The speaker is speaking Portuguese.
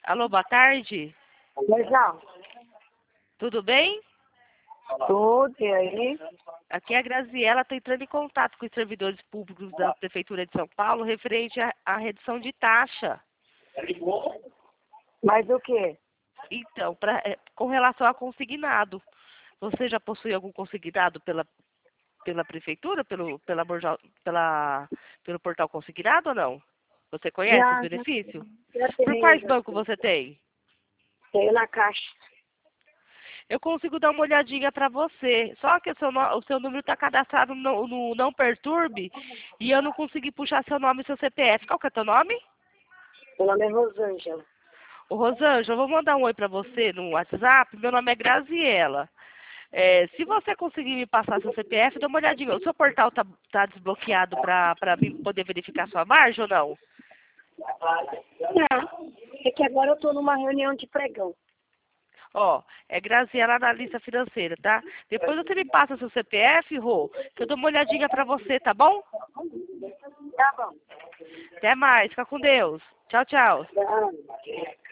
Alô, boa tarde. Legal. Tudo bem? Tudo, e aí? Aqui é a Graziela, estou entrando em contato com os servidores públicos da Prefeitura de São Paulo referente à redução de taxa. Mas o quê? Então, com relação a consignado, você já possui algum consignado pela Prefeitura, pelo portal consignado ou não? Você conhece os Já benefícios? Por tenho, quais já bancos você tem? tenho na caixa. Eu consigo dar uma olhadinha para você. Só que o seu número está cadastrado no Não Perturbe e eu não consegui puxar seu nome e seu CPF. Qual que é teu nome? Meu nome é Rosângela. Ô, Rosângela, eu vou mandar um oi para você no WhatsApp. Meu nome é Graziela. Se você conseguir me passar seu CPF, dá uma olhadinha. O seu portal tá desbloqueado para poder verificar sua margem ou não? Não, é que agora eu estou numa reunião de pregão. Ó, é Graziela Analista Financeira, tá? Depois você me passa seu CPF, Rô, que eu dou uma olhadinha pra você, tá bom? Tá bom. Até mais, fica com Deus. Tchau, tchau. Tá.